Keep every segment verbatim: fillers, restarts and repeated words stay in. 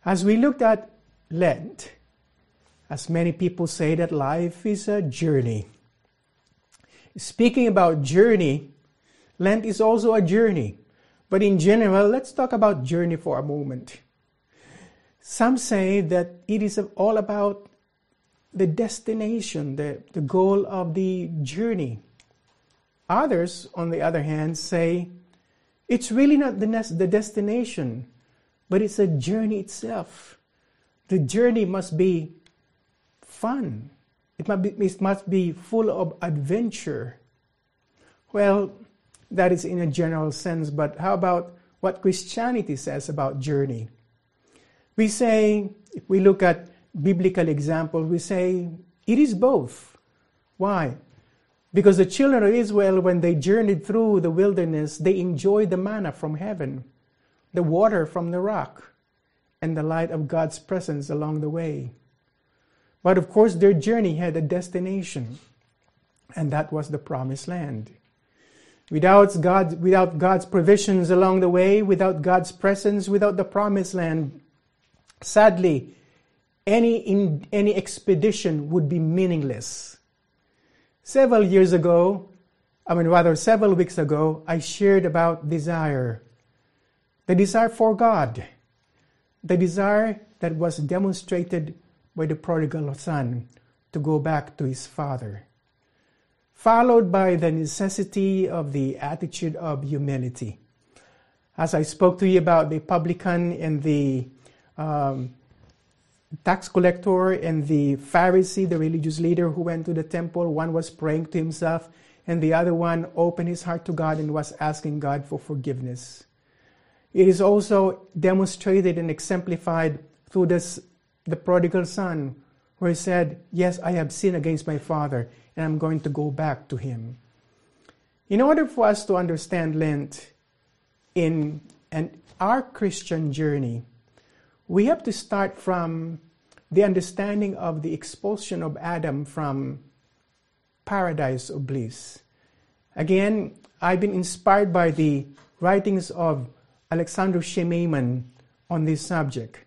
As we looked at Lent, as many people say that life is a journey. Speaking about journey, Lent is also a journey. But in general, let's talk about journey for a moment. Some say that it is all about the destination, the, the goal of the journey. Others, on the other hand, say it's really not the, the destination, but it's a journey itself. The journey must be fun. It must be, it must be full of adventure. Well, that is in a general sense, but how about what Christianity says about journey? We say, if we look at biblical examples, we say it is both. Why? Because the children of Israel, when they journeyed through the wilderness, they enjoyed the manna from heaven, the water from the rock, and the light of God's presence along the way. But of course, their journey had a destination, and that was the Promised Land. Without God, without God's provisions along the way, without God's presence, without the Promised Land, sadly, any in, any expedition would be meaningless. Several years ago, I mean rather several weeks ago, I shared about desire. The desire for God. The desire that was demonstrated by the prodigal son to go back to his father. Followed by the necessity of the attitude of humility. As I spoke to you about the publican and the um, tax collector and the Pharisee, the religious leader who went to the temple, one was praying to himself and the other one opened his heart to God and was asking God for forgiveness. It is also demonstrated and exemplified through this, the prodigal son, where he said, yes, I have sinned against my father and I'm going to go back to him. In order for us to understand Lent in and our Christian journey, we have to start from the understanding of the expulsion of Adam from paradise of bliss. Again, I've been inspired by the writings of Alexander Shemaiman on this subject.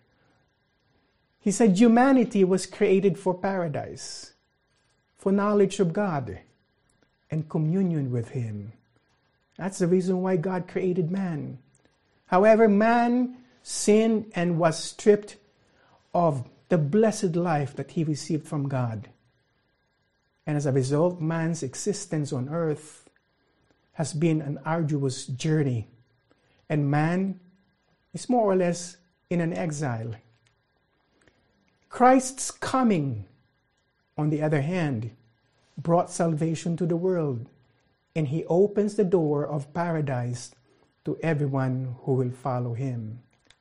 He said humanity was created for paradise, for knowledge of God and communion with Him. That's the reason why God created man. However, man sinned and was stripped of the blessed life that he received from God. And as a result, man's existence on earth has been an arduous journey. And man is more or less in an exile. Christ's coming, on the other hand, brought salvation to the world. And He opens the door of paradise to everyone who will follow Him.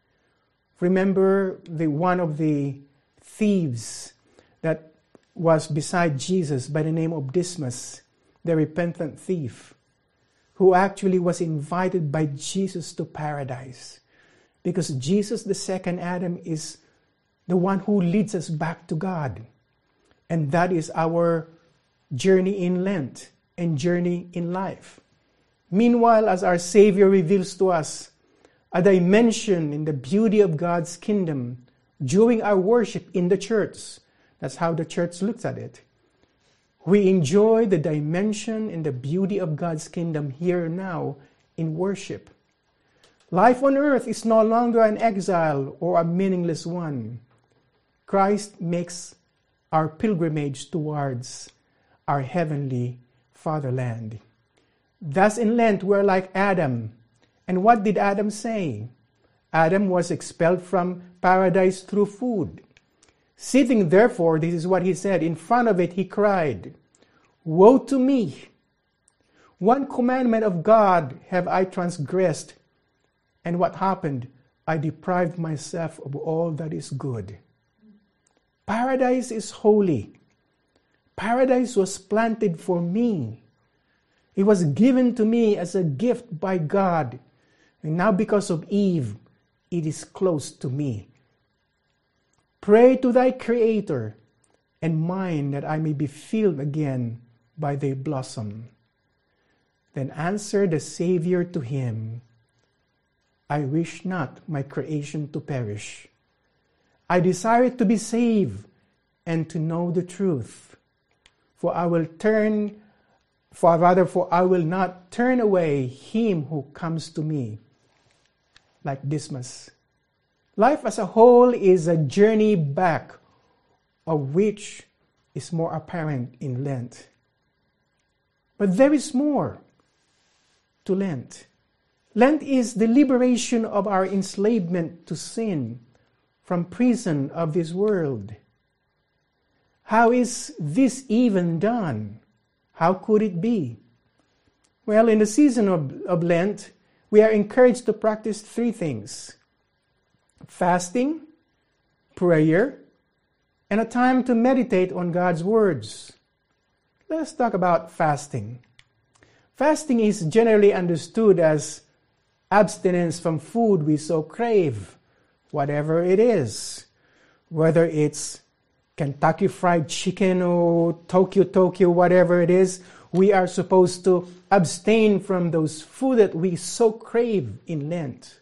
Remember the one of the thieves that was beside Jesus by the name of Dismas, the repentant thief, who actually was invited by Jesus to paradise. Because Jesus, the second Adam, is the one who leads us back to God. And that is our journey in Lent and journey in life. Meanwhile, as our Savior reveals to us a dimension in the beauty of God's kingdom during our worship in the church. That's how the church looks at it. We enjoy the dimension and the beauty of God's kingdom here and now in worship. Life on earth is no longer an exile or a meaningless one. Christ makes our pilgrimage towards our heavenly fatherland. Thus in Lent, we're like Adam. And what did Adam say? Adam was expelled from paradise through food. Sitting therefore, this is what he said, in front of it he cried, "Woe to me! One commandment of God have I transgressed, and what happened? I deprived myself of all that is good." Paradise is holy. Paradise was planted for me. It was given to me as a gift by God. And now because of Eve, it is close to me. Pray to thy Creator and mine that I may be filled again by thy blossom. Then answered the Savior to him, I wish not my creation to perish, I desire to be saved and to know the truth. For I will turn, for rather, for I will not turn away him who comes to me, like Dismas. Life as a whole is a journey back, of which is more apparent in Lent. But there is more to Lent. Lent is the liberation of our enslavement to sin from prison of this world. How is this even done? How could it be? Well, in the season of, of Lent, we are encouraged to practice three things: fasting, prayer, and a time to meditate on God's words. Let's talk about fasting. Fasting is generally understood as abstinence from food we so crave, whatever it is, whether it's Kentucky Fried Chicken or Tokyo Tokyo, whatever it is, we are supposed to abstain from those food that we so crave in Lent.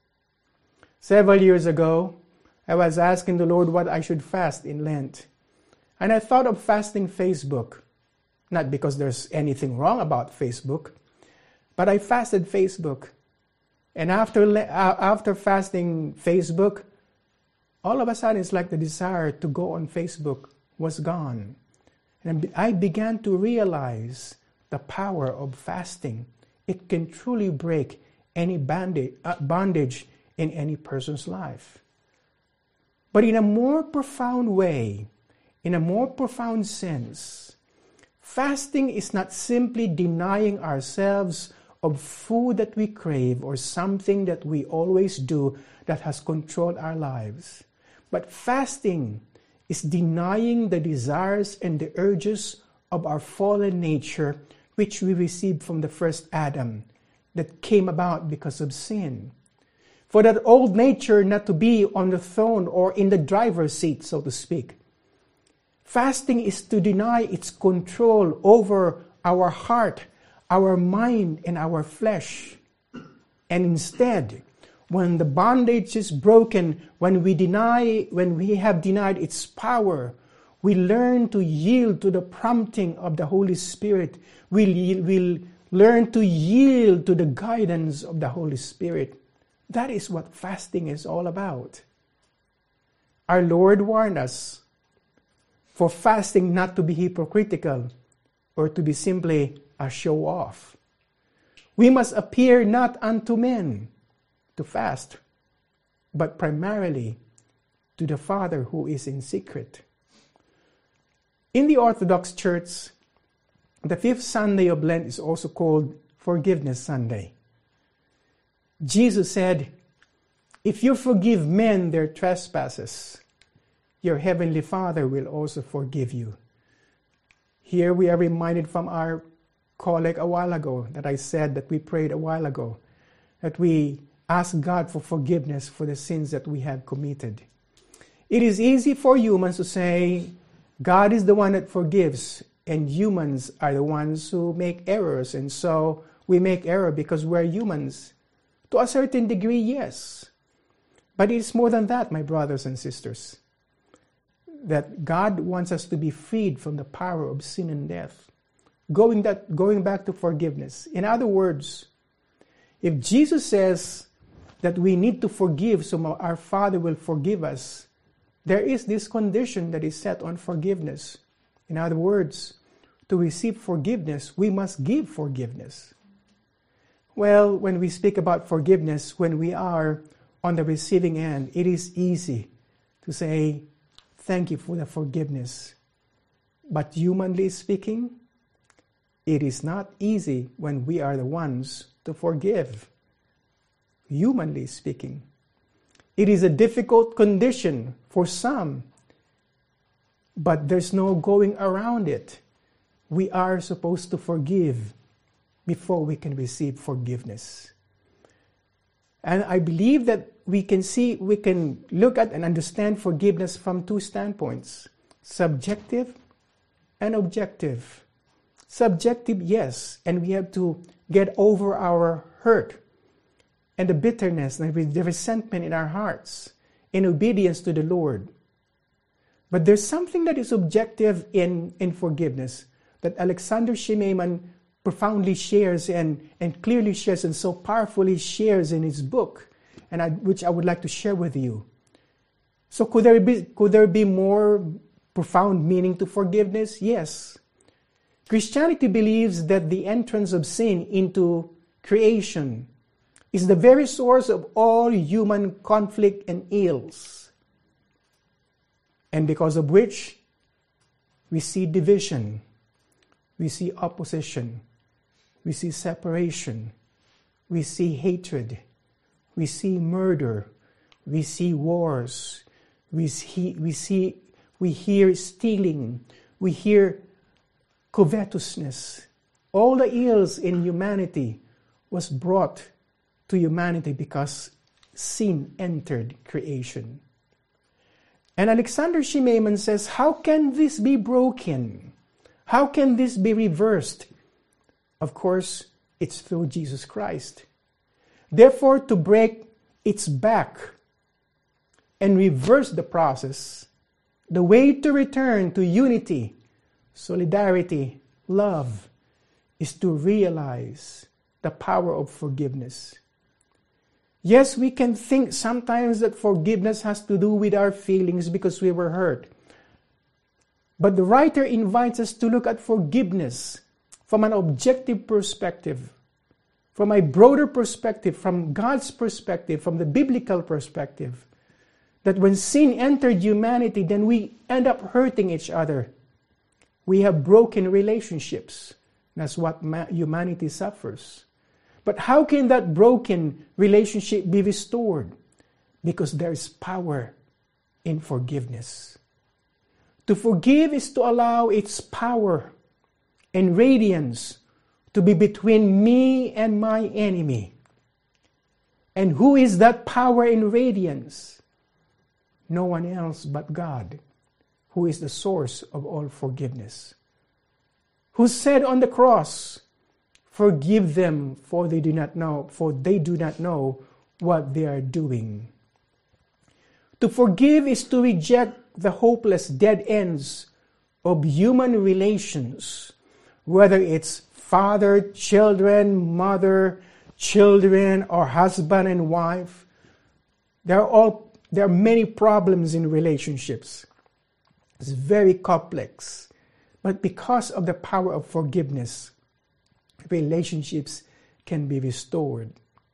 Several years ago, I was asking the Lord what I should fast in Lent. And I thought of fasting Facebook. Not because there's anything wrong about Facebook, but I fasted Facebook. And after, after fasting Facebook, all of a sudden it's like the desire to go on Facebook was gone. And I began to realize the power of fasting. It can truly break any bandage, uh, bondage in any person's life. But in a more profound way, in a more profound sense, fasting is not simply denying ourselves of food that we crave or something that we always do that has controlled our lives. But fasting is denying the desires and the urges of our fallen nature, which we received from the first Adam, that came about because of sin. For that old nature not to be on the throne or in the driver's seat, so to speak. Fasting is to deny its control over our heart, our mind, and our flesh. And instead, when the bondage is broken, when we deny, when we have denied its power, we learn to yield to the prompting of the Holy Spirit. We will learn to yield to the guidance of the Holy Spirit. That is what fasting is all about. Our Lord warned us for fasting not to be hypocritical or to be simply a show off. We must appear not unto men to fast, but primarily to the Father who is in secret. In the Orthodox Church, the fifth Sunday of Lent is also called Forgiveness Sunday. Jesus said, "If you forgive men their trespasses, your heavenly Father will also forgive you." Here we are reminded from our collect a while ago that I said that we prayed a while ago, that we ask God for forgiveness for the sins that we have committed. It is easy for humans to say, God is the one that forgives, and humans are the ones who make errors, and so we make error because we're humans. To a certain degree, yes. But it's more than that, my brothers and sisters. That God wants us to be freed from the power of sin and death. Going, that, going back to forgiveness. In other words, if Jesus says that we need to forgive so our Father will forgive us, there is this condition that is set on forgiveness. In other words, to receive forgiveness, we must give forgiveness. Well, when we speak about forgiveness, when we are on the receiving end, it is easy to say, thank you for the forgiveness. But humanly speaking, it is not easy when we are the ones to forgive. Humanly speaking, it is a difficult condition for some, but there's no going around it. We are supposed to forgive before we can receive forgiveness. And I believe that we can see, we can look at and understand forgiveness from two standpoints, subjective and objective. Subjective, yes, and we have to get over our hurt and the bitterness and the resentment in our hearts. in obedience to the Lord. But there's something that is objective in, in forgiveness that Alexander Shimeman profoundly shares and, and clearly shares and so powerfully shares in his book, and I, which I would like to share with you. So could there be, could there be more profound meaning to forgiveness? Yes. Christianity believes that the entrance of sin into creation is the very source of all human conflict and ills, and because of which we see division, we see opposition, we see separation, we see hatred, we see murder, we see wars, we see, we see, we hear stealing, we hear covetousness. All the ills in humanity was brought to humanity because sin entered creation. And Alexander Shimeman says, how can this be broken? How can this be reversed? Of course, it's through Jesus Christ. Therefore, to break its back and reverse the process, the way to return to unity, solidarity, love, is to realize the power of forgiveness. Yes, we can think sometimes that forgiveness has to do with our feelings because we were hurt. But the writer invites us to look at forgiveness from an objective perspective, from a broader perspective, from God's perspective, from the biblical perspective. That when sin entered humanity, then we end up hurting each other. We have broken relationships. That's what humanity suffers. But how can that broken relationship be restored? Because there is power in forgiveness. To forgive is to allow its power and radiance to be between me and my enemy. And who is that power and radiance? No one else but God, who is the source of all forgiveness. Who said on the cross, forgive them, for they do not know, for they do not know what they are doing. To forgive is to reject the hopeless dead ends of human relations, whether it's father, children, mother, children, or husband and wife. There are all there are many problems in relationships. It's very complex. But because of the power of forgiveness, relationships can be restored,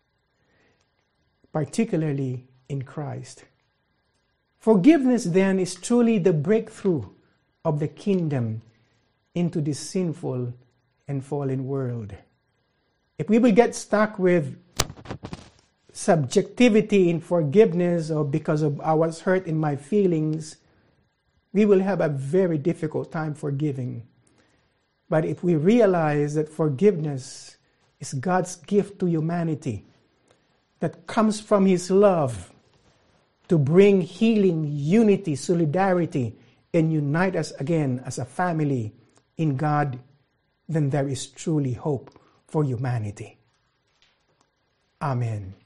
particularly in Christ. Forgiveness then is truly the breakthrough of the kingdom into this sinful and fallen world. If we will get stuck with subjectivity in forgiveness, or because of I was hurt in my feelings, we will have a very difficult time forgiving. But if we realize that forgiveness is God's gift to humanity, that comes from His love to bring healing, unity, solidarity, and unite us again as a family in God, then there is truly hope for humanity. Amen.